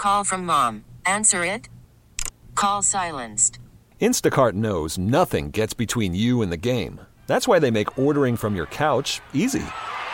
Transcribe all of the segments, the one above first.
Call from mom. Answer it. Call silenced. Instacart knows nothing gets between you and the game. That's why they make ordering from your couch easy.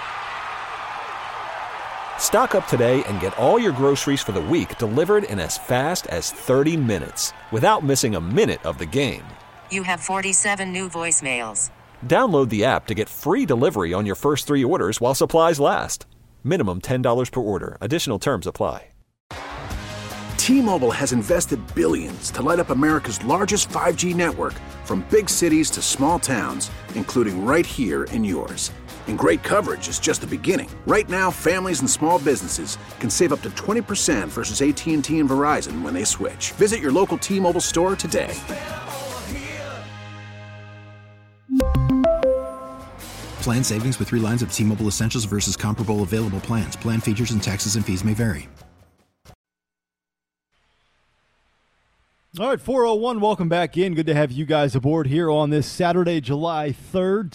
Stock up today and get all your groceries for the week delivered in as fast as 30 minutes without missing a minute of the game. You have 47 new voicemails. Download the app to get free delivery on your first 3 orders while supplies last. Minimum $10 per order. Additional terms apply. T-Mobile has invested billions to light up America's largest 5G network, from big cities to small towns, including right here in yours. And great coverage is just the beginning. Right now, families and small businesses can save up to 20% versus AT&T and Verizon when they switch. Visit your local T-Mobile store today. Plan savings with 3 lines of T-Mobile Essentials versus comparable available plans. Plan features and taxes and fees may vary. All right, 401, welcome back in. Good to have you guys aboard here on this Saturday, July 3rd,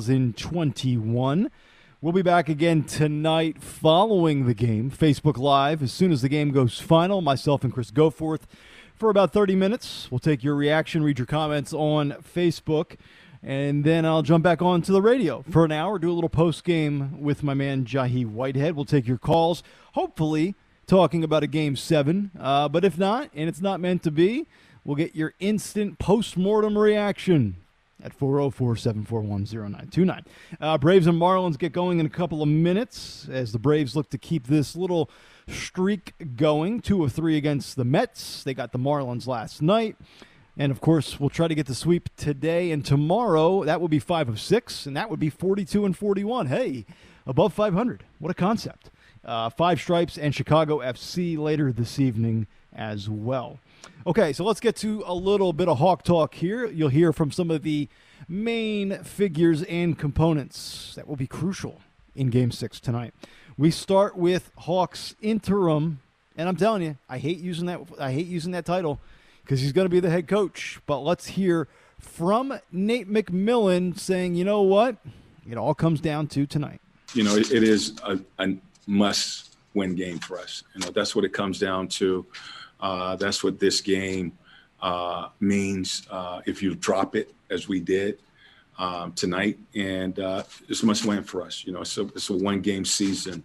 2021. We'll be back again tonight following the game, Facebook Live, as soon as the game goes final. Myself and Chris Goforth for about 30 minutes. We'll take your reaction, read your comments on Facebook, and then I'll jump back on to the radio for an hour, do a little post-game with my man Jahi Whitehead. We'll take your calls, hopefully talking about a Game 7. But if not, and it's not meant to be, we'll get your instant post-mortem reaction at 404-741-0929. Braves and Marlins get going in a couple of minutes as the Braves look to keep this little streak going. 2 of 3 against the Mets. They got the Marlins last night. And, of course, we'll try to get the sweep today and tomorrow. That will be 5 of 6, and that would be 42 and 41. Hey, above 500. What a concept. 5 Stripes and Chicago FC later this evening as well. Okay, so let's get to a little bit of Hawk talk here. You'll hear from some of the main figures and components that will be crucial in Game 6 tonight. We start with Hawks interim, and I'm telling you, I hate using that title because he's going to be the head coach. But let's hear from Nate McMillan saying, you know what? It all comes down to tonight. You know, it is a must-win game for us. You know, that's what it comes down to. That's what this game means if you drop it, as we did tonight. And it's a must-win for us. You know, it's a one-game season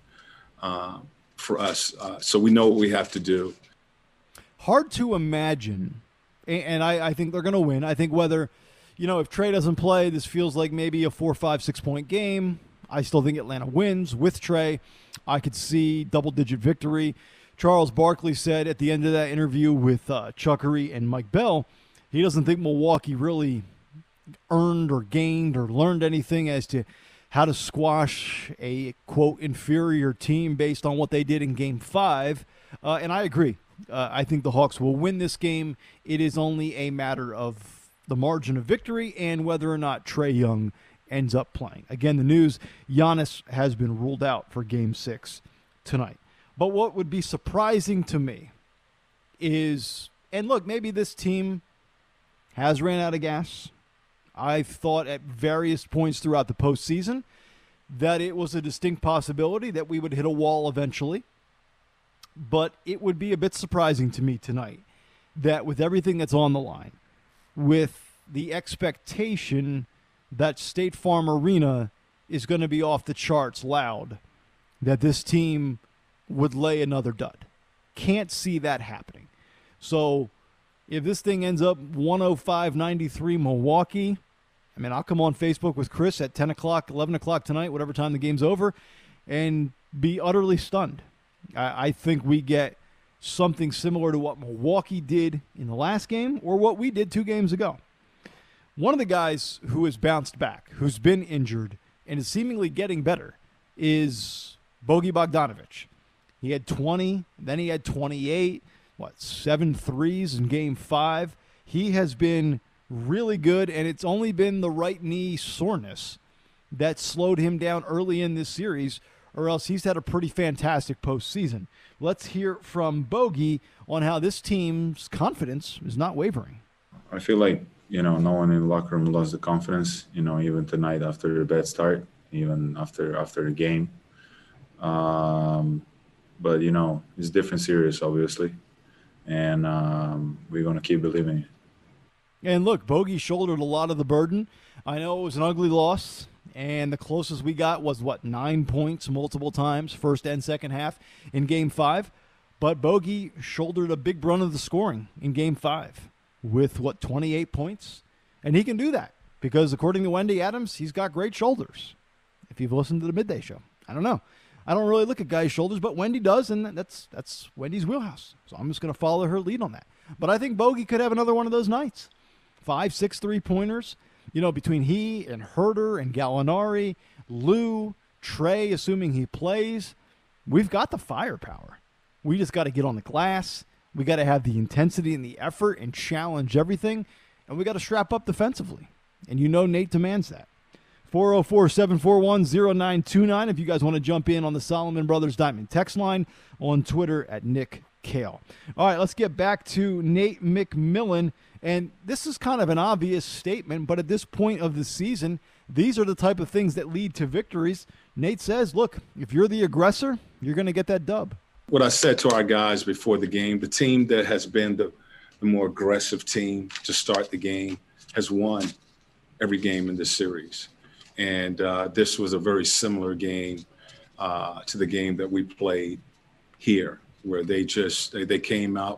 for us. So we know what we have to do. Hard to imagine, and I think they're going to win. I think whether, you know, if Trey doesn't play, this feels like maybe a 4, 5, 6-point game. I still think Atlanta wins with Trey. I could see double-digit victory. Charles Barkley said at the end of that interview with Chuckery and Mike Bell, he doesn't think Milwaukee really earned or gained or learned anything as to how to squash a, quote, inferior team based on what they did in Game 5. And I agree. I think the Hawks will win this game. It is only a matter of the margin of victory and whether or not Trae Young ends up playing. Again, the news, Giannis has been ruled out for Game 6 tonight. But what would be surprising to me is, and look, maybe this team has ran out of gas. I've thought at various points throughout the postseason that it was a distinct possibility that we would hit a wall eventually. But it would be a bit surprising to me tonight that with everything that's on the line, with the expectation that State Farm Arena is going to be off the charts loud, that this team would lay another dud. Can't see that happening. So if this thing ends up 105-93 Milwaukee, I mean, I'll come on Facebook with Chris at 10 o'clock, 11 o'clock tonight, whatever time the game's over, and be utterly stunned. I think we get something similar to what Milwaukee did in the last game or what we did 2 games ago. One of the guys who has bounced back, who's been injured, and is seemingly getting better is Bogey Bogdanović. He had 20, then he had 28, 7 threes in Game 5. He has been really good, and it's only been the right knee soreness that slowed him down early in this series, or else he's had a pretty fantastic postseason. Let's hear from Bogey on how this team's confidence is not wavering. I feel like, you know, no one in the locker room lost the confidence, you know, even tonight after a bad start, even after the game. but it's a different series, obviously, and we're gonna keep believing it. And look, Bogey shouldered a lot of the burden. I know it was an ugly loss, and the closest we got was, 9 points multiple times, first and second half in Game 5. But Bogey shouldered a big brunt of the scoring in Game 5 with, 28 points? And he can do that because, according to Wendy Adams, he's got great shoulders. If you've listened to the Midday Show. I don't know. I don't really look at guys' shoulders, but Wendy does, and that's Wendy's wheelhouse. So I'm just going to follow her lead on that. But I think Bogey could have another one of those nights. 5, 6 3-pointers, between he and Herter and Gallinari, Lou, Trey, assuming he plays. We've got the firepower. We just got to get on the glass. We got to have the intensity and the effort and challenge everything. And we got to strap up defensively. And Nate demands that. 404-741-0929 if you guys want to jump in on the Solomon Brothers Diamond text line, on Twitter at Nick Kale. All right, let's get back to Nate McMillan. And this is kind of an obvious statement, but at this point of the season, these are the type of things that lead to victories. Nate says, look, if you're the aggressor, you're going to get that dub. What I said to our guys before the game, the team that has been the more aggressive team to start the game has won every game in this series. And this was a very similar game to the game that we played here, where they came out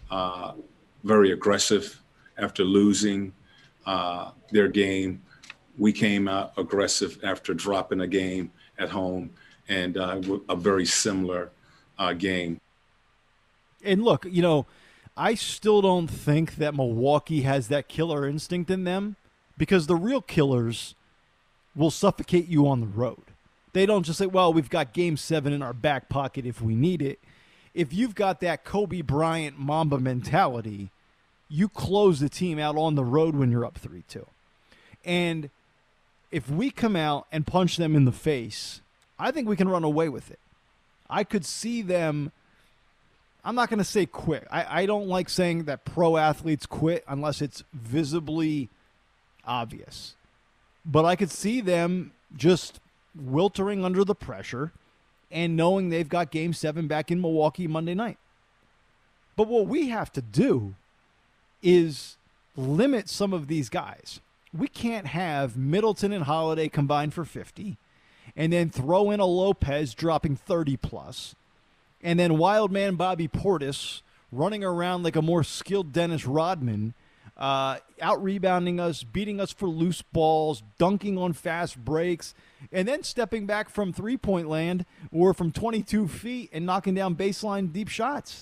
very aggressive after losing their game. We came out aggressive after dropping a game at home, and a very similar game. And look, I still don't think that Milwaukee has that killer instinct in them, because the real killers will suffocate you on the road. They don't just say, well, we've got Game 7 in our back pocket if we need it. If you've got that Kobe Bryant Mamba mentality, you close the team out on the road when you're up 3-2. And if we come out and punch them in the face, I think we can run away with it. I could see them, I'm not going to say quit. I don't like saying that pro athletes quit unless it's visibly obvious. But I could see them just wiltering under the pressure and knowing they've got Game 7 back in Milwaukee Monday night. But what we have to do is limit some of these guys. We can't have Middleton and Holiday combined for 50 and then throw in a Lopez dropping 30+, and then wild man Bobby Portis running around like a more skilled Dennis Rodman, out-rebounding us, beating us for loose balls, dunking on fast breaks, and then stepping back from three-point land or from 22 feet and knocking down baseline deep shots.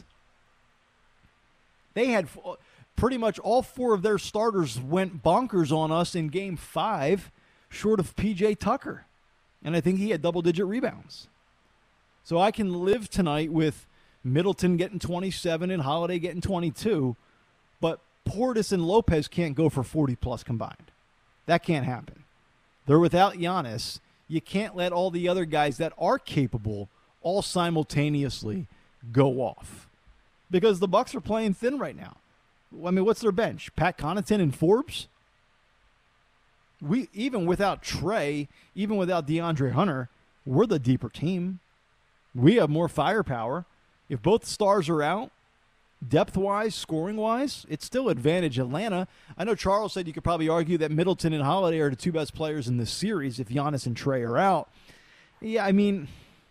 They had pretty much all 4 of their starters went bonkers on us in Game 5, short of P.J. Tucker. And I think he had double-digit rebounds. So I can live tonight with Middleton getting 27 and Holiday getting 22, but Portis and Lopez can't go for 40+ combined. That can't happen. They're without Giannis. You can't let all the other guys that are capable all simultaneously go off, because the Bucks are playing thin right now. I mean, what's their bench? Pat Connaughton and Forbes? We, even without Trey, even without DeAndre Hunter, we're the deeper team. We have more firepower. If both stars are out, depth-wise, scoring-wise, it's still advantage Atlanta. I know Charles said you could probably argue that Middleton and Holiday are the 2 best players in this series if Giannis and Trey are out. Yeah, I mean,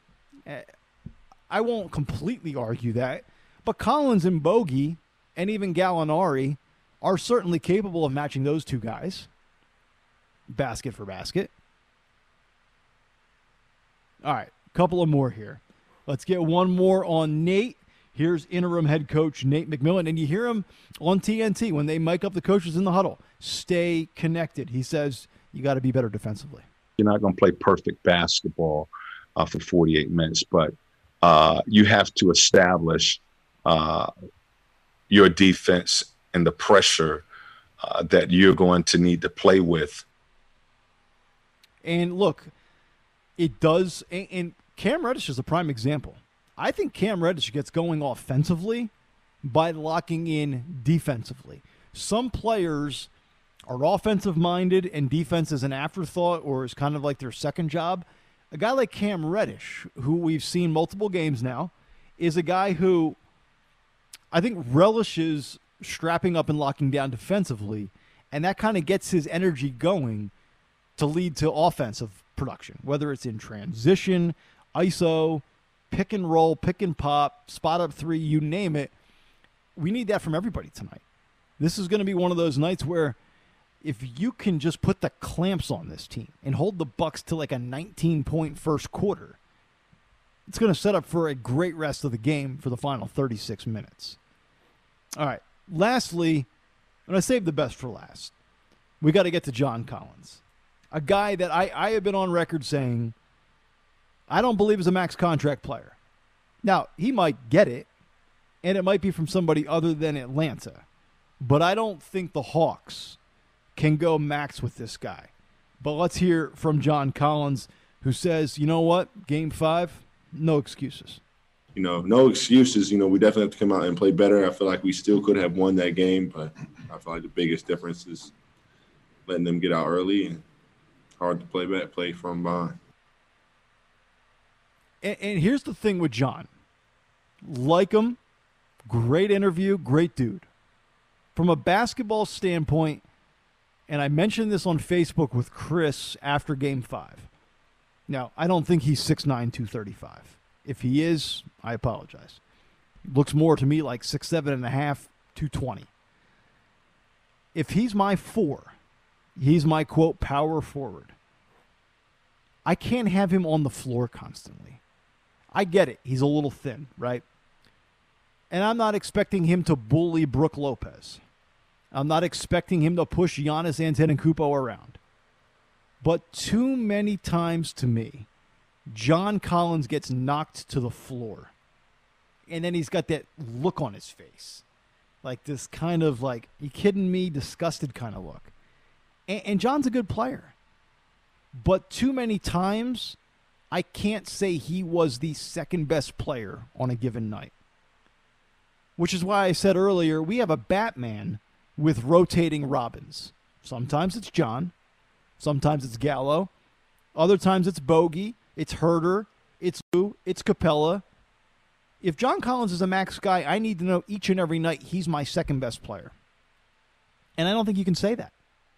I won't completely argue that. But Collins and Bogey and even Gallinari are certainly capable of matching those 2 guys. Basket for basket. All right, couple of more here. Let's get one more on Nate. Here's interim head coach Nate McMillan, and you hear him on TNT when they mic up the coaches in the huddle. Stay connected. He says you got to be better defensively. You're not going to play perfect basketball for 48 minutes, but you have to establish your defense and the pressure that you're going to need to play with. And look, it does, and Cam Reddish is a prime example. I think Cam Reddish gets going offensively by locking in defensively. Some players are offensive-minded and defense is an afterthought or is kind of like their second job. A guy like Cam Reddish, who we've seen multiple games now, is a guy who I think relishes strapping up and locking down defensively, and that kind of gets his energy going to lead to offensive production, whether it's in transition, ISO, pick and roll, pick and pop, spot up three, you name it. We need that from everybody tonight. This is going to be one of those nights where if you can just put the clamps on this team and hold the Bucks to like a 19-point first quarter, it's going to set up for a great rest of the game for the final 36 minutes. All right. Lastly, and I saved the best for last, we got to get to John Collins, a guy that I have been on record saying I don't believe is a max contract player. Now, he might get it, and it might be from somebody other than Atlanta, but I don't think the Hawks can go max with this guy. But let's hear from John Collins, who says, you know what, Game 5, no excuses. No excuses. We definitely have to come out and play better. I feel like we still could have won that game, but I feel like the biggest difference is letting them get out early and hard to play from behind. And here's the thing with John. Like him, great interview, great dude. From a basketball standpoint, and I mentioned this on Facebook with Chris after Game 5. Now, I don't think he's 6'9", 235. If he is, I apologize. Looks more to me like 6'7.5", 220. If he's my 4, he's my, quote, power forward, I can't have him on the floor constantly. I get it. He's a little thin, right? And I'm not expecting him to bully Brook Lopez. I'm not expecting him to push Giannis Antetokounmpo around. But too many times to me, John Collins gets knocked to the floor. And then he's got that look on his face. Like this kind of like, you kidding me, disgusted kind of look. And John's a good player. But too many times, I can't say he was the second best player on a given night. Which is why I said earlier, we have a Batman with rotating Robins. Sometimes it's John. Sometimes it's Gallo. Other times it's Bogey. It's Herter. It's Lou. It's Capella. If John Collins is a max guy, I need to know each and every night he's my second best player. And I don't think you can say that.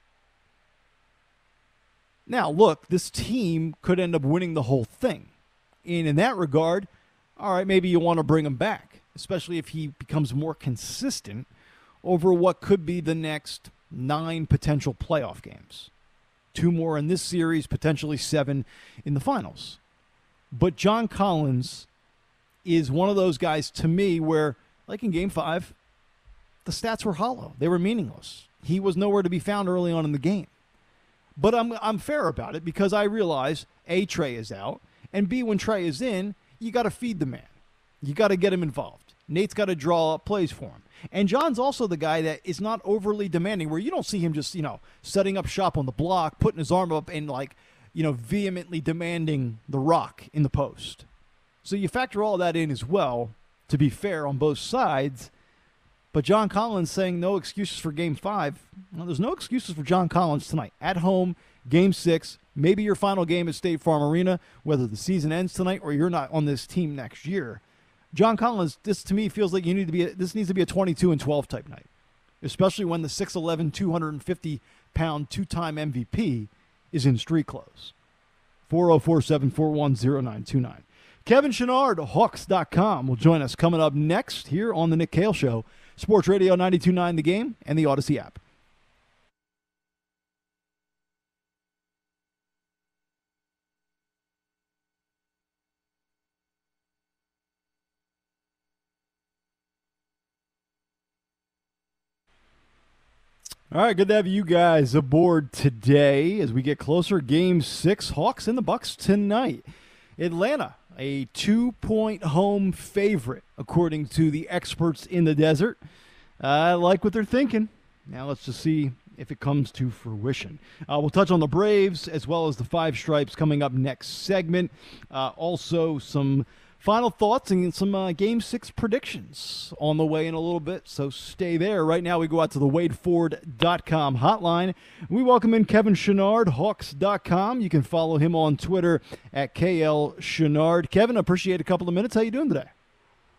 Now, look, this team could end up winning the whole thing. And in that regard, all right, maybe you want to bring him back, especially if he becomes more consistent over what could be the next 9 potential playoff games. 2 more in this series, potentially 7 in the finals. But John Collins is one of those guys to me where, like in Game 5, the stats were hollow. They were meaningless. He was nowhere to be found early on in the game. But I'm fair about it because I realize, A, Trey is out, and B, when Trey is in, you got to feed the man. You got to get him involved. Nate's got to draw up plays for him. And John's also the guy that is not overly demanding, where you don't see him just, setting up shop on the block, putting his arm up and, vehemently demanding the rock in the post. So you factor all that in as well, to be fair on both sides. But John Collins saying no excuses for Game 5. Well, there's no excuses for John Collins tonight. At home, Game 6, maybe your final game at State Farm Arena, whether the season ends tonight or you're not on this team next year. John Collins, this to me feels like this needs to be a 22-12 type night, especially when the 6'11", 250-pound two-time MVP is in street clothes. 404-741-0929. Kevin Chouinard, Hawks.com, will join us coming up next here on The Nick Kale Show. Sports Radio 92.9 The Game and the Odyssey app. All right, good to have you guys aboard today as we get closer. Game 6, Hawks and the Bucks tonight. Atlanta, a 2-point home favorite, according to the experts in the desert. I like what they're thinking. Now let's just see if it comes to fruition. We'll touch on the Braves as well as the Five Stripes coming up next segment. Also, some final thoughts and some Game 6 predictions on the way in a little bit, so stay there. Right now we go out to the WadeFord.com hotline. We welcome in Kevin Chouinard, Hawks.com. You can follow him on Twitter at KL Chouinard. Kevin, appreciate a couple of minutes. How you doing today?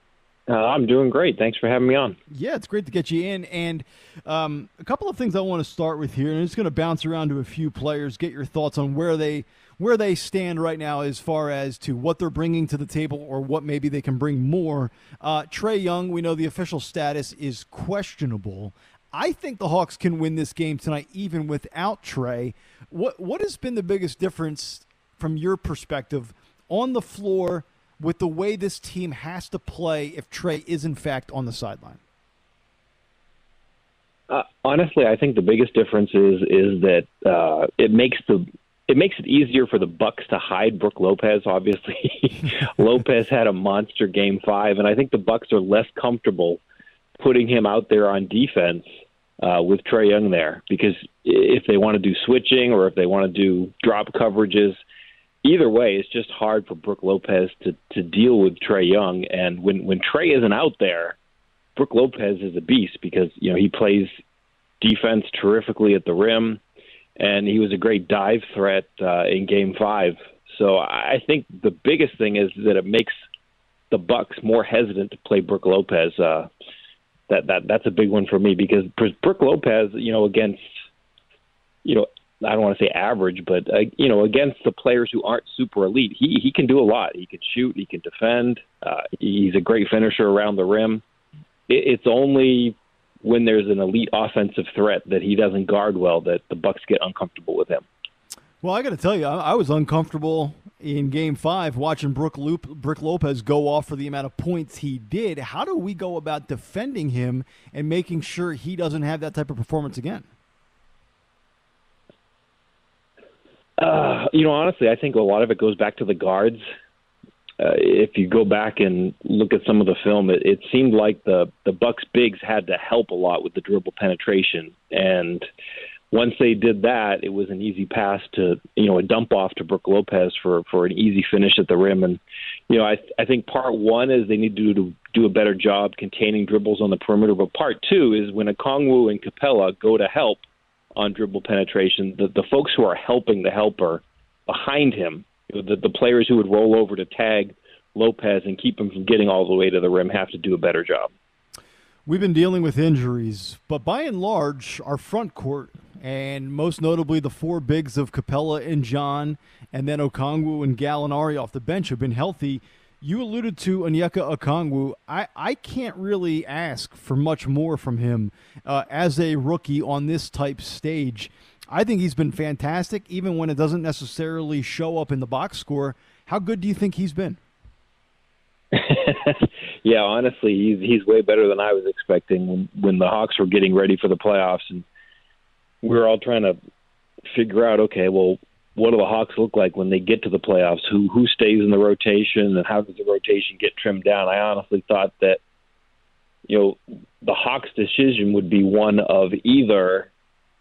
I'm doing great. Thanks for having me on. Yeah, it's great to get you in. And a couple of things I want to start with here, and it's going to bounce around to a few players, get your thoughts on where they stand right now as far as to what they're bringing to the table or what maybe they can bring more. Trae Young, we know the official status is questionable. I think the Hawks can win this game tonight even without Trae. What has been the biggest difference from your perspective on the floor with the way this team has to play if Trae is in fact on the sideline? Honestly, I think the biggest difference is that it makes it easier for the Bucks to hide Brook Lopez. Obviously, Lopez had a monster Game 5, and I think the Bucks are less comfortable putting him out there on defense with Trae Young there, because if they want to do switching or if they want to do drop coverages, either way, it's just hard for Brook Lopez to deal with Trae Young. And when Trae isn't out there, Brook Lopez is a beast because, he plays defense terrifically at the rim, and he was a great dive threat in Game 5. So I think the biggest thing is that it makes the Bucks more hesitant to play Brook Lopez. That's a big one for me because Brook Lopez, against, I don't want to say average, but, against the players who aren't super elite, he can do a lot. He can shoot, he can defend. He's a great finisher around the rim. It's only when there's an elite offensive threat that he doesn't guard well that the Bucks get uncomfortable with him. Well, I got to tell you, I was uncomfortable in Game 5 watching Brook Lopez go off for the amount of points he did. How do we go about defending him and making sure he doesn't have that type of performance again? Honestly, I think a lot of it goes back to the guards. If you go back and look at some of the film, it seemed like the Bucks bigs had to help a lot with the dribble penetration. And once they did that, it was an easy pass to, a dump off to Brook Lopez for an easy finish at the rim. And, I think part one is they need to do a better job containing dribbles on the perimeter. But part two is when Okongwu and Capella go to help on dribble penetration, the folks who are helping the helper behind him, the players who would roll over to tag Lopez and keep him from getting all the way to the rim have to do a better job. We've been dealing with injuries, but by and large, our front court, and most notably the four bigs of Capella and John, and then Okongwu and Gallinari off the bench have been healthy. You alluded to Onyeka Okongwu. I can't really ask for much more from him as a rookie on this type stage. I think he's been fantastic, even when it doesn't necessarily show up in the box score. How good do you think he's been? Yeah, honestly, he's way better than I was expecting when the Hawks were getting ready for the playoffs, and we were all trying to figure out, okay, well, what do the Hawks look like when they get to the playoffs? Who stays in the rotation, and how does the rotation get trimmed down? I honestly thought that, the Hawks' decision would be one of either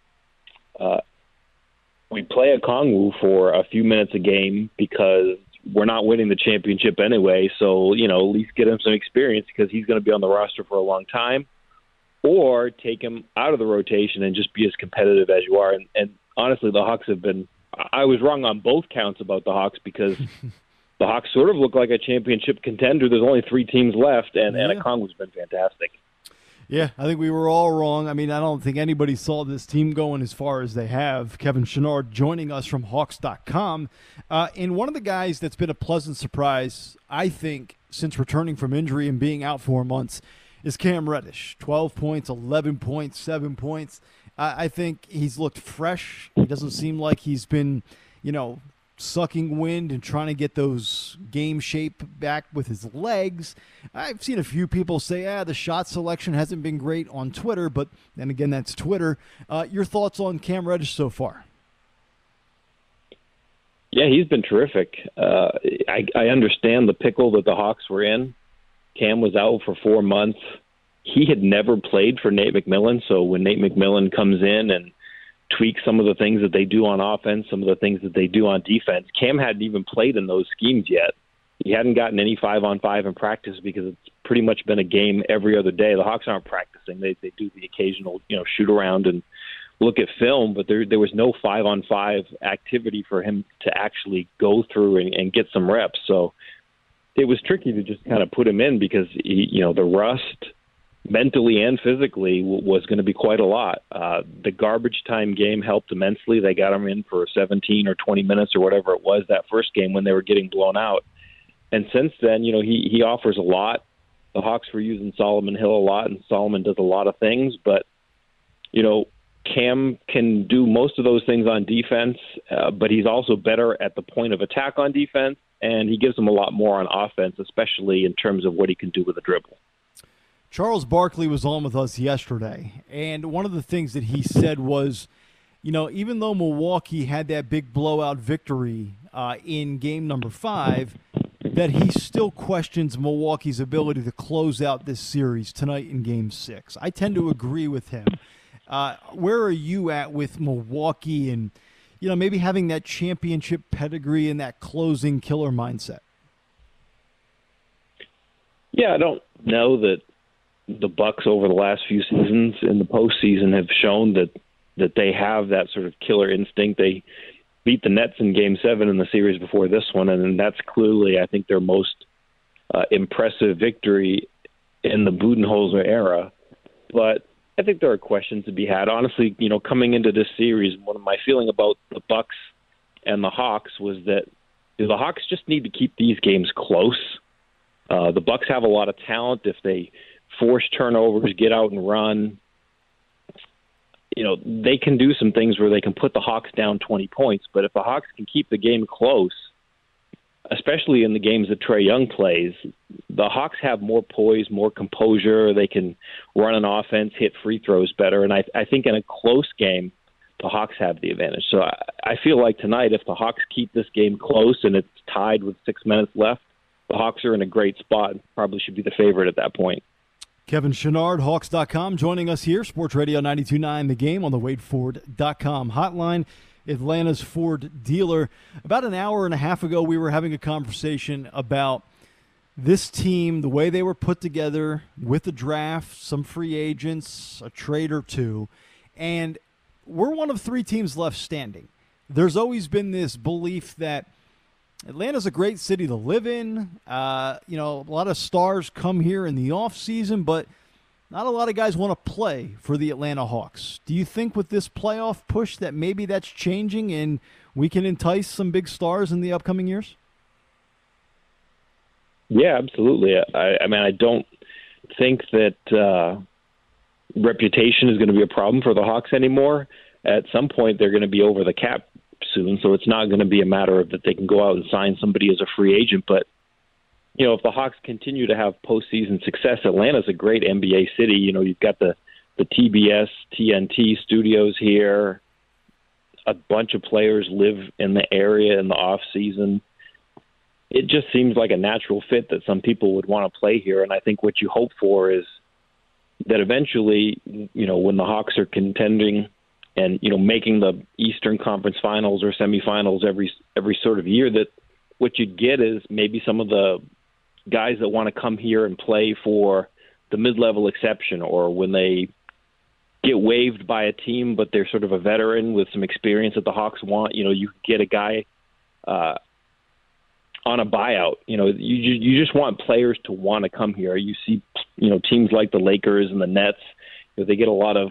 we play Okongwu for a few minutes a game because we're not winning the championship anyway, so, at least get him some experience because he's going to be on the roster for a long time, or take him out of the rotation and just be as competitive as you are. And honestly, the Hawks have been – I was wrong on both counts about the Hawks because the Hawks sort of look like a championship contender. There's only 3 teams left, and Okongwu's been fantastic. Yeah, I think we were all wrong. I mean, I don't think anybody saw this team going as far as they have. Kevin Chouinard joining us from Hawks.com. And one of the guys that's been a pleasant surprise, I think, since returning from injury and being out 4 months is Cam Reddish. 12 points, 11 points, 7 points. I think he's looked fresh. He doesn't seem like he's been, sucking wind and trying to get those game shape back with his legs. I've seen a few people say, the shot selection hasn't been great on Twitter, but then again, that's Twitter. Your thoughts on Cam Reddish so far? Yeah, he's been terrific. I understand the pickle that the Hawks were in. Cam was out for 4 months. He had never played for Nate McMillan, so when Nate McMillan comes in and tweaks some of the things that they do on offense, some of the things that they do on defense, Cam hadn't even played in those schemes yet. He hadn't gotten any 5-on-5 in practice because it's pretty much been a game every other day. The Hawks aren't practicing. They do the occasional, shoot around and look at film, but there was no 5-on-5 activity for him to actually go through and get some reps. So it was tricky to just kind of put him in because the rust mentally and physically was going to be quite a lot. The garbage time game helped immensely. They got him in for 17 or 20 minutes or whatever it was that first game when they were getting blown out. And since then, he offers a lot. The Hawks were using Solomon Hill a lot, and Solomon does a lot of things. But, Cam can do most of those things on defense, but he's also better at the point of attack on defense, and he gives them a lot more on offense, especially in terms of what he can do with a dribble. Charles Barkley was on with us yesterday, and one of the things that he said was, even though Milwaukee had that big blowout victory in game number 5, that he still questions Milwaukee's ability to close out this series tonight in game 6. I tend to agree with him. Where are you at with Milwaukee and, maybe having that championship pedigree and that closing killer mindset? Yeah, I don't know that the Bucks over the last few seasons in the postseason have shown that they have that sort of killer instinct. They beat the Nets in Game 7 in the series before this one, and that's clearly, I think, their most impressive victory in the Budenholzer era. But I think there are questions to be had. Honestly, coming into this series, one of my feeling about the Bucks and the Hawks was that the Hawks just need to keep these games close. The Bucks have a lot of talent. If they force turnovers, get out and run, they can do some things where they can put the Hawks down 20 points. But if the Hawks can keep the game close, especially in the games that Trae Young plays, the Hawks have more poise, more composure. They can run an offense, hit free throws better. And I think in a close game, the Hawks have the advantage. So I feel like tonight, if the Hawks keep this game close and it's tied with 6 minutes left, the Hawks are in a great spot and probably should be the favorite at that point. Kevin Chouinard, Hawks.com, joining us here. Sports Radio 92.9 The Game on the WadeFord.com hotline. Atlanta's Ford dealer. About an hour and a half ago, we were having a conversation about this team, the way they were put together with the draft, some free agents, a trade or two, and we're one of 3 teams left standing. There's always been this belief that Atlanta's a great city to live in. A lot of stars come here in the offseason, but not a lot of guys want to play for the Atlanta Hawks. Do you think with this playoff push that maybe that's changing and we can entice some big stars in the upcoming years? Yeah, absolutely. I don't think that reputation is going to be a problem for the Hawks anymore. At some point, they're going to be over the cap soon, so it's not going to be a matter of that they can go out and sign somebody as a free agent. But if the Hawks continue to have postseason success, Atlanta's a great NBA city. You've got the TBS, TNT studios here. A bunch of players live in the area in the off season. It just seems like a natural fit that some people would want to play here. And I think what you hope for is that eventually, when the Hawks are contending and, making the Eastern Conference Finals or semifinals every sort of year, that what you'd get is maybe some of the guys that want to come here and play for the mid-level exception, or when they get waived by a team, but they're sort of a veteran with some experience that the Hawks want. You get a guy on a buyout. You just want players to want to come here. You see, teams like the Lakers and the Nets, they get a lot of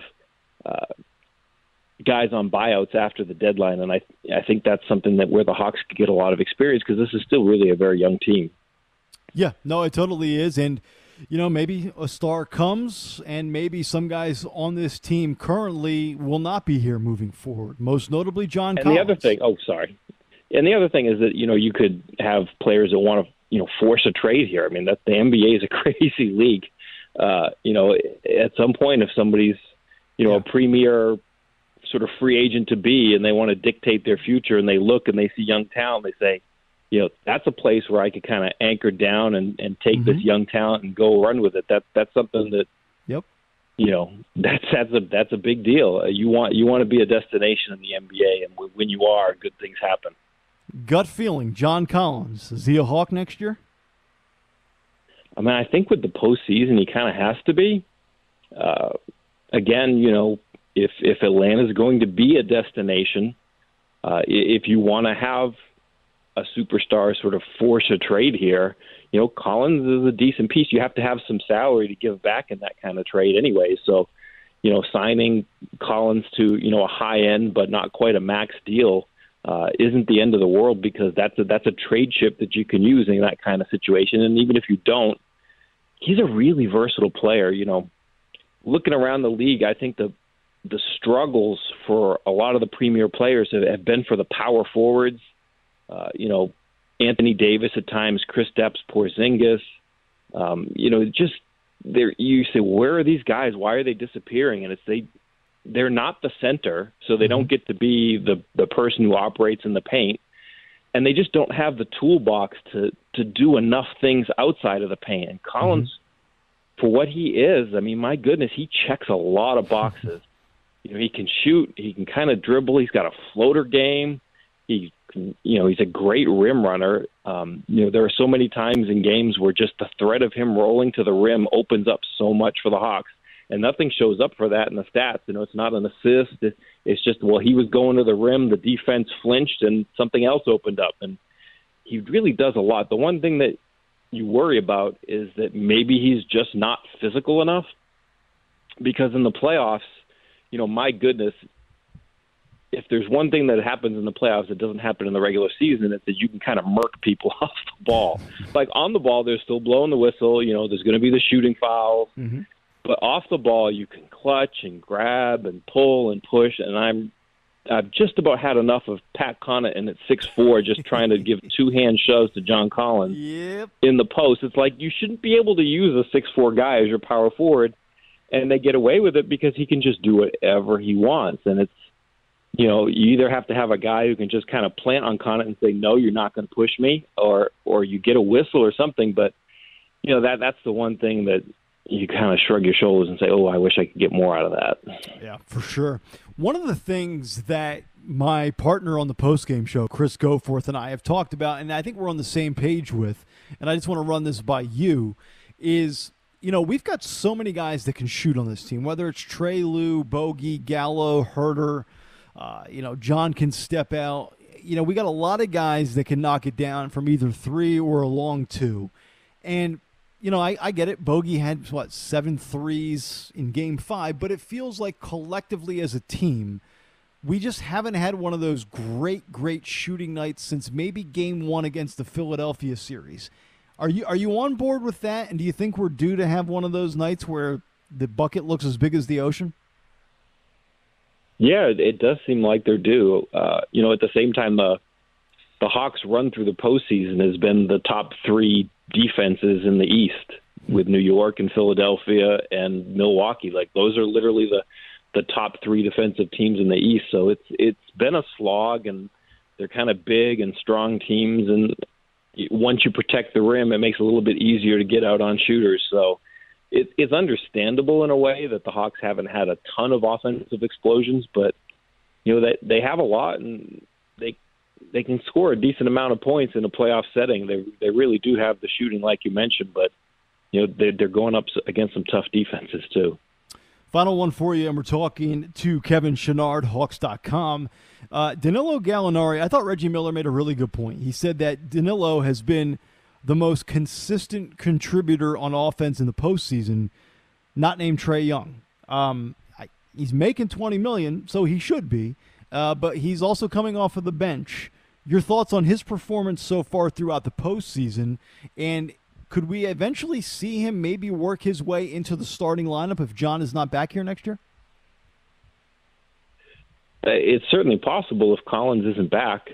guys on buyouts after the deadline, and I think that's something that where the Hawks could get a lot of experience because this is still really a very young team. Yeah, no, it totally is. And, maybe a star comes and maybe some guys on this team currently will not be here moving forward, most notably John Collins. The other thing, And the other thing is that, you could have players that want to, force a trade here. I mean, that the NBA is a crazy league. At some point, if somebody's, a premier sort of free agent to be and they want to dictate their future and they look and they see young talent, they say, that's a place where I could kind of anchor down and take this young talent and go run with it. That's something that, that's a big deal. You want to be a destination in the NBA, and when you are, good things happen. Gut feeling, John Collins, is he a Hawk next year? I mean, I think with the postseason, he kind of has to be. Again, if Atlanta is going to be a destination, if you want to have a superstar sort of force a trade here, Collins is a decent piece. You have to have some salary to give back in that kind of trade anyway. So, signing Collins to, a high end but not quite a max deal isn't the end of the world, because that's a trade chip that you can use in that kind of situation. And even if you don't, he's a really versatile player. Looking around the league, I think the struggles for a lot of the premier players have been for the power forwards. Anthony Davis at times, Kristaps Porzingis. Just there. You say, where are these guys? Why are they disappearing? And they're not the center, so they don't get to be the person who operates in the paint, and they just don't have the toolbox to do enough things outside of the paint. And Collins, for what he is, I mean, my goodness, he checks a lot of boxes. He can shoot, he can kind of dribble, he's got a floater game. He's a great rim runner. There are so many times in games where just the threat of him rolling to the rim opens up so much for the Hawks, and nothing shows up for that in the stats. It's not an assist. It's just, he was going to the rim, the defense flinched, and something else opened up. And he really does a lot. The one thing that you worry about is that maybe he's just not physical enough, because in the playoffs, my goodness, if there's one thing that happens in the playoffs that doesn't happen in the regular season, it's that you can kind of murk people off the ball. Like on the ball, they're still blowing the whistle. There's going to be the shooting fouls. But off the ball, you can clutch and grab and pull and push. And I've just about had enough of Pat Connaughton at 6'4", just trying to give two-hand shoves to John Collins in the post. It's like you shouldn't be able to use a 6'4" guy as your power forward, and they get away with it because he can just do whatever he wants. And it's, you either have to have a guy who can just kind of plant on Connaughton and say, no, you're not going to push me, or you get a whistle or something. But, that's the one thing that you kind of shrug your shoulders and say, oh, I wish I could get more out of that. Yeah, for sure. One of the things that my partner on the postgame show, Chris Goforth, and I have talked about, and I think we're on the same page with, and I just want to run this by you, is, we've got so many guys that can shoot on this team, whether it's Trey Lue, Bogey, Gallo, Herter, John can step out. We got a lot of guys that can knock it down from either three or a long two. And I get it. Bogey had, 7 threes in Game 5, but it feels like collectively as a team, we just haven't had one of those great shooting nights since maybe Game 1 against the Philadelphia series. Are you on board with that? And do you think we're due to have one of those nights where the bucket looks as big as the ocean? Yeah, it does seem like they're due. At the same time, the Hawks' run through the postseason has been the top 3 defenses in the East, with New York and Philadelphia and Milwaukee. Like, those are literally the top 3 defensive teams in the East. So it's been a slog, and they're kind of big and strong teams. And once you protect the rim, it makes it a little bit easier to get out on shooters. So it's understandable in a way that the Hawks haven't had a ton of offensive explosions, but they have a lot, and they can score a decent amount of points in a playoff setting. They really do have the shooting, like you mentioned, but they're going up against some tough defenses too. Final one for you, and we're talking to Kevin Chouinard, Hawks.com. Danilo Gallinari, I thought Reggie Miller made a really good point. He said that Danilo has been the most consistent contributor on offense in the postseason, not named Trae Young. He's making $20 million, so he should be, but he's also coming off of the bench. Your thoughts on his performance so far throughout the postseason, and could we eventually see him maybe work his way into the starting lineup if John is not back here next year? It's certainly possible if Collins isn't back.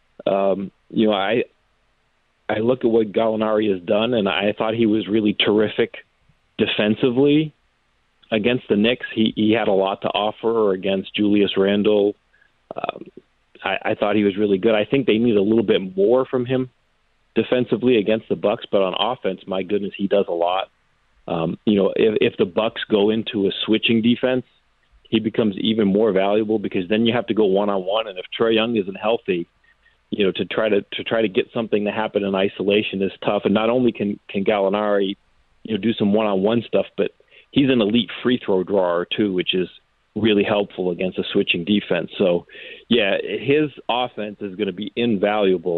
I look at what Gallinari has done, and I thought he was really terrific defensively against the Knicks. He had a lot to offer against Julius Randle. I thought he was really good. I think they need a little bit more from him defensively against the Bucks, but on offense, my goodness, he does a lot. If the Bucks go into a switching defense, he becomes even more valuable, because then you have to go one-on-one, and if Trae Young isn't healthy, to try to get something to happen in isolation is tough. And not only can Gallinari, do some one-on-one stuff, but he's an elite free throw drawer too, which is really helpful against a switching defense. So, yeah, his offense is going to be invaluable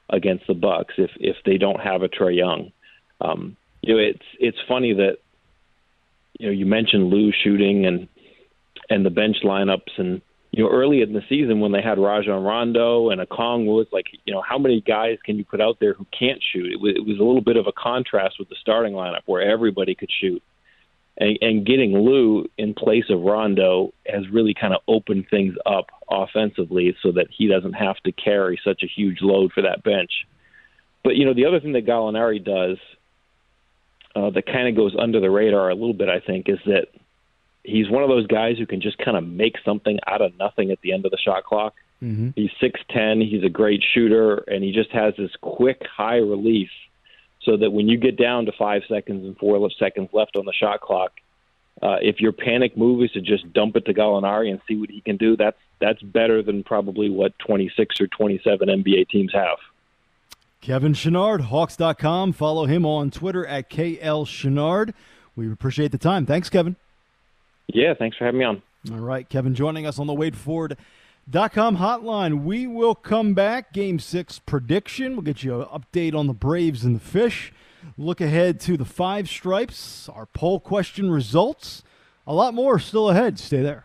against the Bucks if they don't have a Trae Young. It's funny that you mentioned Lou shooting and the bench lineups, and early in the season when they had Rajon Rondo and Okongwu, it's like how many guys can you put out there who can't shoot? It was a little bit of a contrast with the starting lineup where everybody could shoot, and getting Lou in place of Rondo has really kind of opened things up offensively so that he doesn't have to carry such a huge load for that bench. But the other thing that Gallinari does that kind of goes under the radar a little bit, I think, is that he's one of those guys who can just kind of make something out of nothing at the end of the shot clock. Mm-hmm. He's 6'10", he's a great shooter, and he just has this quick, high release so that when you get down to 5 seconds and 4 seconds left on the shot clock, if your panic move is to just dump it to Gallinari and see what he can do, that's better than probably what 26 or 27 NBA teams have. Kevin Chouinard, Hawks.com. Follow him on Twitter at KLChouinard. We appreciate the time. Thanks, Kevin. Yeah, thanks for having me on. All right, Kevin joining us on the WadeFord.com hotline. We will come back. Game 6 prediction. We'll get you an update on the Braves and the Fish. Look ahead to the Five Stripes, our poll question results. A lot more still ahead. Stay there.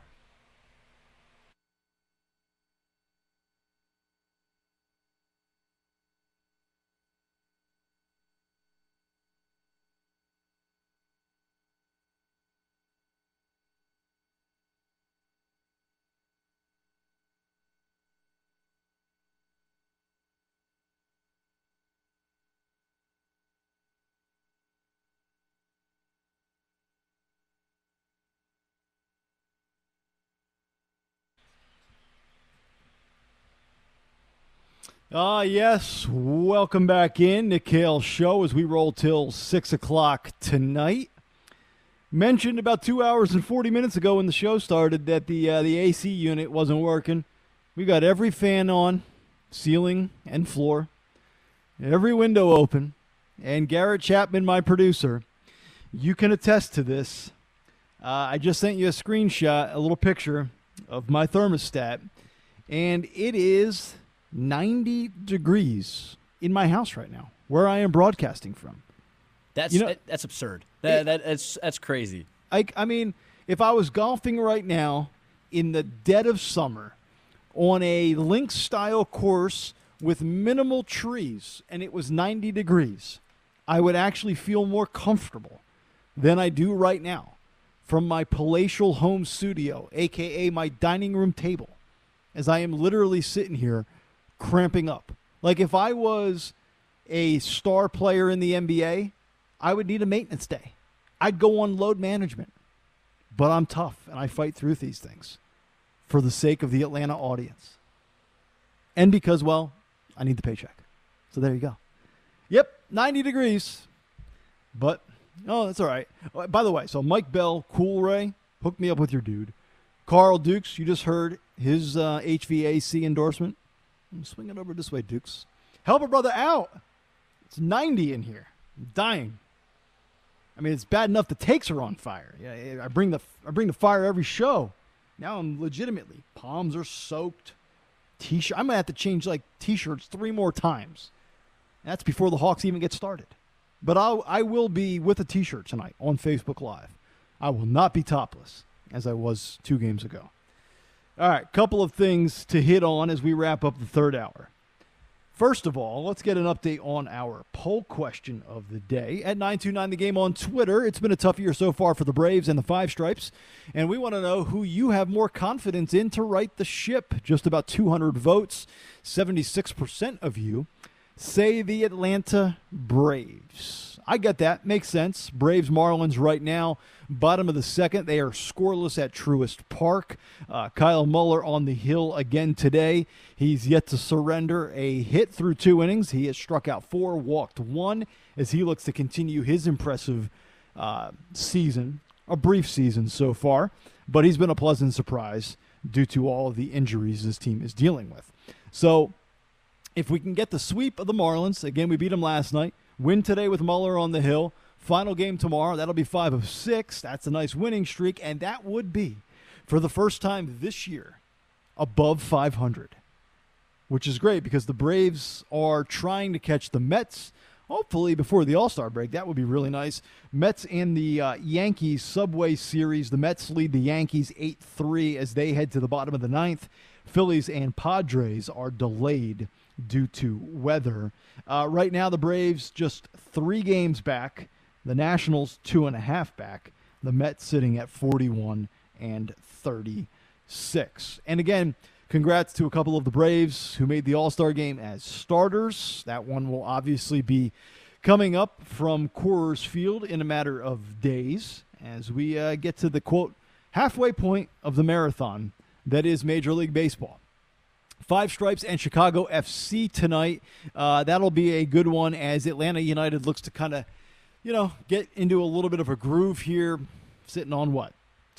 Yes. Welcome back in. Nick Kale Show as we roll till 6 o'clock tonight. Mentioned about 2 hours and 40 minutes ago when the show started that the AC unit wasn't working. We got every fan on, ceiling and floor, every window open. And Garrett Chapman, my producer, you can attest to this. I just sent you a screenshot, a little picture of my thermostat, and it is 90 degrees in my house right now, where I am broadcasting from. That's absurd. That's crazy. I mean, if I was golfing right now in the dead of summer on a links-style course with minimal trees and it was 90 degrees, I would actually feel more comfortable than I do right now from my palatial home studio, a.k.a. my dining room table, as I am literally sitting here cramping up. Like if I was a star player in the NBA, I would need a maintenance day. I'd go on load management. But I'm tough, and I fight through these things for the sake of the Atlanta audience. And because, well, I need the paycheck. So there you go. Yep, 90 degrees. But, that's all right. By the way, so Mike Bell, Cool Ray, hook me up with your dude. Carl Dukes, you just heard his HVAC endorsement. I'm swinging over this way, Dukes. Help a brother out. It's 90 in here. I'm dying. I mean, it's bad enough the takes are on fire. Yeah, I bring the fire every show. Now I'm legitimately. Palms are soaked. T-shirt. I'm gonna have to change T-shirts 3 more times. That's before the Hawks even get started. But I will be with a T-shirt tonight on Facebook Live. I will not be topless as I was 2 games ago. All right, couple of things to hit on as we wrap up the third hour. First of all, let's get an update on our poll question of the day at 929 The Game on Twitter. It's been a tough year so far for the Braves and the Five Stripes, and we want to know who you have more confidence in to right the ship. Just about 200 votes, 76% of you say the Atlanta Braves. I get that. Makes sense. Braves Marlins right now, bottom of the second. They are scoreless at Truist Park. Kyle Muller on the hill again today. He's yet to surrender a hit through 2 innings. He has struck out 4, walked 1 as he looks to continue his impressive season, a brief season so far. But he's been a pleasant surprise due to all of the injuries his team is dealing with. So if we can get the sweep of the Marlins, again, we beat them last night, win today with Muller on the hill, final game tomorrow, that'll be 5 of 6. That's a nice winning streak, and that would be, for the first time this year, above 500. which is great because the Braves are trying to catch the Mets, hopefully before the All-Star break. That would be really nice. Mets and the Yankees Subway Series. The Mets lead the Yankees 8-3 as they head to the bottom of the ninth. Phillies and Padres are delayed due to weather. Right now, the Braves just 3 games back. The Nationals 2.5 back. The Mets sitting at 41 and 36. And again, congrats to a couple of the Braves who made the All-Star game as starters. That one will obviously be coming up from Coors Field in a matter of days as we get to the, quote, halfway point of the marathon that is Major League Baseball. Five Stripes and Chicago FC tonight. That'll be a good one as Atlanta United looks to kind of, get into a little bit of a groove here, sitting on what?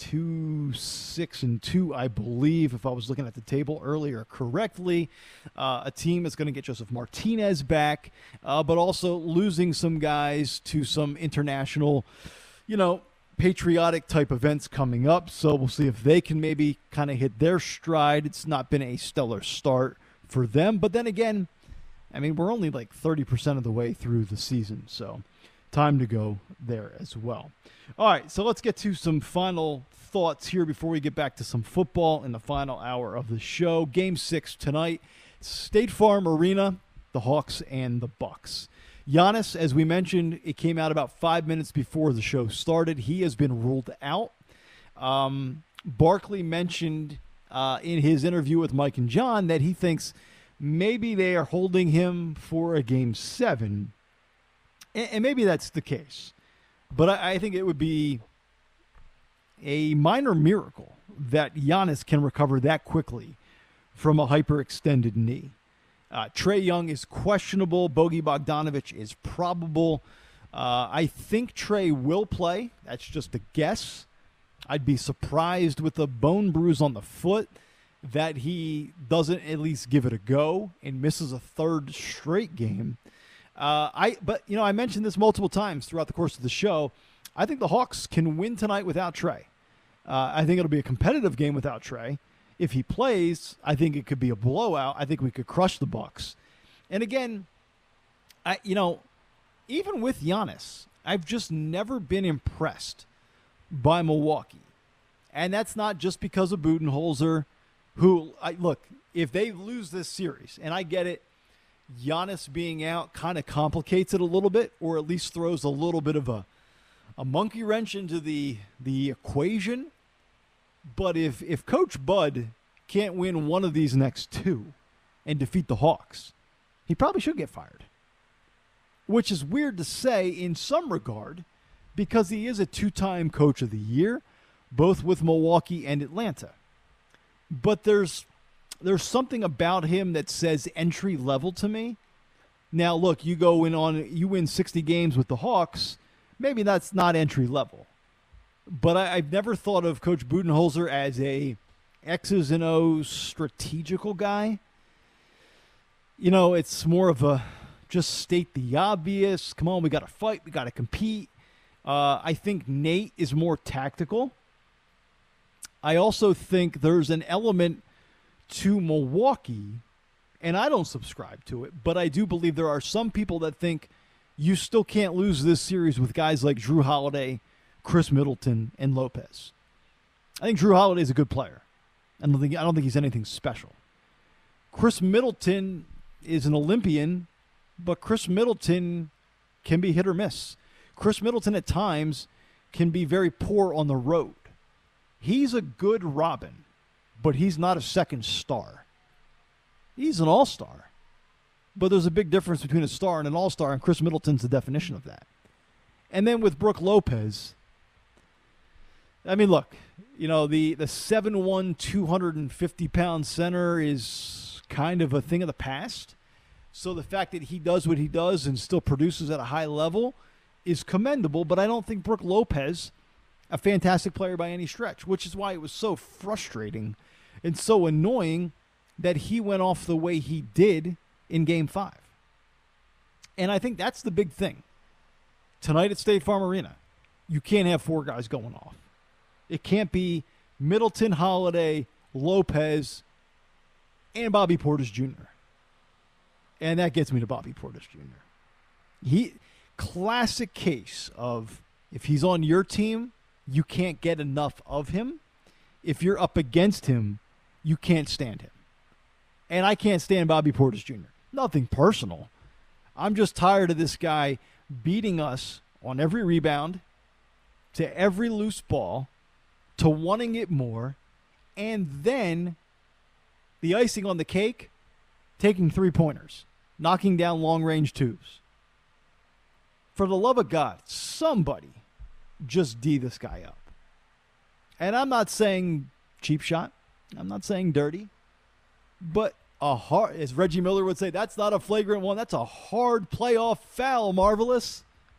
2-6-2, I believe, if I was looking at the table earlier correctly. A team that's going to get Joseph Martinez back, but also losing some guys to some international, patriotic type events coming up. So we'll see if they can maybe kind of hit their stride. It's not been a stellar start for them. But then again, we're only like 30% of the way through the season. So time to go there as well. All right, so let's get to some final thoughts here before we get back to some football in the final hour of the show. Game 6 tonight, State Farm Arena, the Hawks and the Bucks. Giannis, as we mentioned, it came out about 5 minutes before the show started. He has been ruled out. Barkley mentioned in his interview with Mike and John that he thinks maybe they are holding him for a Game 7. And maybe that's the case. But I think it would be a minor miracle that Giannis can recover that quickly from a hyperextended knee. Trae Young is questionable. Bogey Bogdanovic is probable. I think Trae will play. That's just a guess. I'd be surprised with a bone bruise on the foot that he doesn't at least give it a go and misses a third straight game. I mentioned this multiple times throughout the course of the show. I think the Hawks can win tonight without Trae. I think it'll be a competitive game without Trae. If he plays, I think it could be a blowout. I think we could crush the Bucks. And again, even with Giannis, I've just never been impressed by Milwaukee. And that's not just because of Budenholzer, if they lose this series, and I get it, Giannis being out kind of complicates it a little bit, or at least throws a little bit of a monkey wrench into the equation. But if Coach Bud can't win one of these next 2 and defeat the Hawks, he probably should get fired. Which is weird to say in some regard because he is a 2-time Coach of the Year, both with Milwaukee and Atlanta. But there's something about him that says entry level to me. Now, look, you win 60 games with the Hawks, maybe that's not entry level. But I've never thought of Coach Budenholzer as a X's and O's strategical guy. It's more of a just state the obvious. Come on, we got to fight. We got to compete. I think Nate is more tactical. I also think there's an element to Milwaukee, and I don't subscribe to it, but I do believe there are some people that think you still can't lose this series with guys like Drew Holiday, Chris Middleton, and Lopez. I think Drew Holiday is a good player. I don't think he's anything special. Chris Middleton is an Olympian, but Chris Middleton can be hit or miss. Chris Middleton at times can be very poor on the road. He's a good Robin, but he's not a second star. He's an all-star. But there's a big difference between a star and an all-star, and Chris Middleton's the definition of that. And then with Brook Lopez, look, the 7'1", 250-pound center is kind of a thing of the past. So the fact that he does what he does and still produces at a high level is commendable, but I don't think Brook Lopez, a fantastic player by any stretch, which is why it was so frustrating and so annoying that he went off the way he did in Game 5. And I think that's the big thing. Tonight at State Farm Arena, you can't have 4 guys going off. It can't be Middleton, Holiday, Lopez, and Bobby Portis Jr. And that gets me to Bobby Portis Jr. Classic case of if he's on your team, you can't get enough of him. If you're up against him, you can't stand him. And I can't stand Bobby Portis Jr. Nothing personal. I'm just tired of this guy beating us on every rebound, to every loose ball, to wanting it more, and then the icing on the cake, taking three-pointers, knocking down long-range twos. For the love of God, somebody just D this guy up. And I'm not saying cheap shot. I'm not saying dirty. But a hard, as Reggie Miller would say, that's not a flagrant one. That's a hard playoff foul, Marvelous.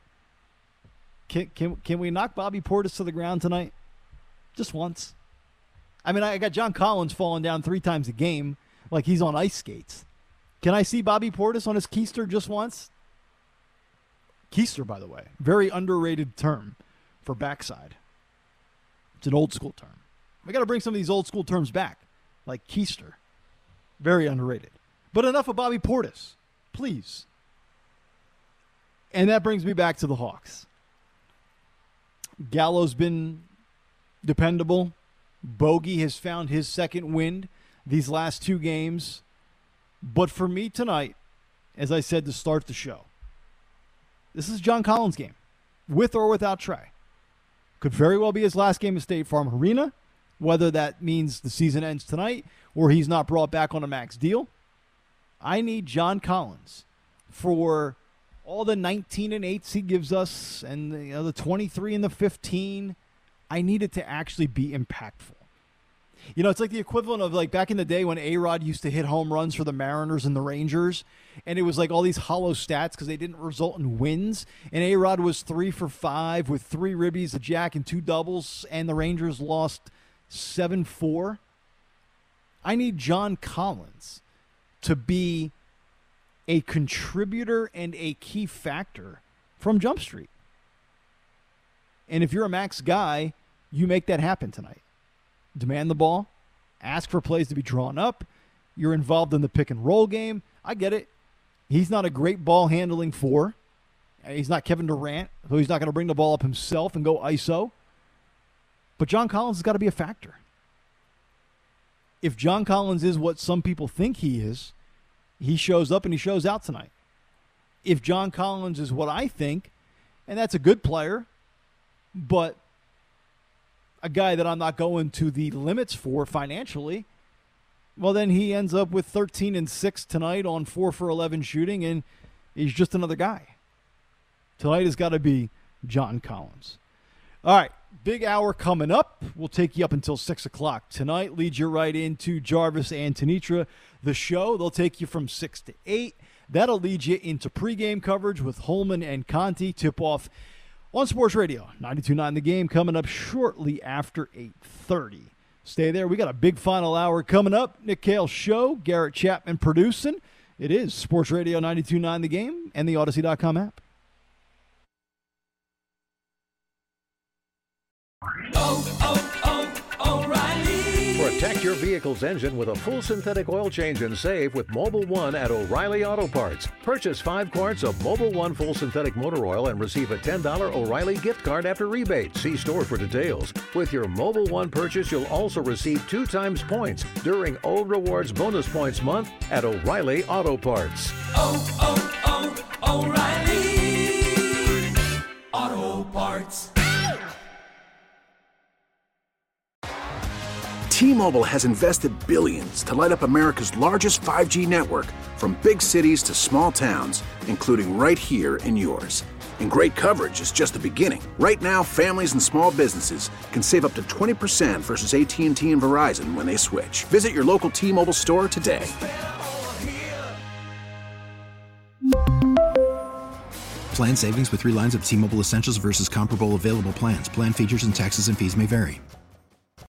Can we knock Bobby Portis to the ground tonight? Just once. I mean, I got John Collins falling down 3 times a game like he's on ice skates. Can I see Bobby Portis on his keister just once? Keister, by the way, very underrated term for backside. It's an old school term. We got to bring some of these old school terms back, like keister. Very underrated. But enough of Bobby Portis, please. And that brings me back to the Hawks. Gallo's been dependable. Bogey has found his second wind these last 2 games. But for me tonight, as I said to start the show, this is John Collins' game, with or without Trey. Could very well be his last game at State Farm Arena, whether that means the season ends tonight or he's not brought back on a max deal. I need John Collins for all the 19 and 8s he gives us and the 23 and the 15. I need it to actually be impactful. You know, it's like the equivalent of like back in the day when A-Rod used to hit home runs for the Mariners and the Rangers, and it was like all these hollow stats because they didn't result in wins. And A-Rod was 3 for 5 with 3 ribbies, a jack, and 2 doubles, and the Rangers lost 7-4. I need John Collins to be a contributor and a key factor from Jump Street. And if you're a max guy, you make that happen tonight. Demand the ball, ask for plays to be drawn up. You're involved in the pick and roll game. I get it. He's not a great ball handling 4. He's not Kevin Durant, so he's not going to bring the ball up himself and go ISO. But John Collins has got to be a factor. If John Collins is what some people think he is, he shows up and he shows out tonight. If John Collins is what I think, and that's a good player, but a guy that I'm not going to the limits for financially, well, then he ends up with 13 and 6 tonight on 4 for 11 shooting, and he's just another guy. Tonight has got to be John Collins. All right, big hour coming up. We'll take you up until 6 o'clock tonight. Lead you right into Jarvis and Tanitra, the show. They'll take you from 6 to 8. That'll lead you into pregame coverage with Holman and Conti. Tip-off on Sports Radio 92.9 The Game coming up shortly after 8:30. Stay there. We got a big final hour coming up. Nick Kale Show, Garrett Chapman producing. It is Sports Radio 92.9 The Game and the Odyssey.com app. O'Reilly. Protect your vehicle's engine with a full synthetic oil change and save with Mobil 1 at O'Reilly Auto Parts. Purchase 5 quarts of Mobil 1 full synthetic motor oil and receive a $10 O'Reilly gift card after rebate. See store for details. With your Mobil 1 purchase, you'll also receive 2 times points during O Rewards Bonus Points Month at O'Reilly Auto Parts. O'Reilly Auto Parts. T-Mobile has invested billions to light up America's largest 5G network, from big cities to small towns, including right here in yours. And great coverage is just the beginning. Right now, families and small businesses can save up to 20% versus AT&T and Verizon when they switch. Visit your local T-Mobile store today. Plan savings with 3 lines of T-Mobile Essentials versus comparable available plans. Plan features and taxes and fees may vary.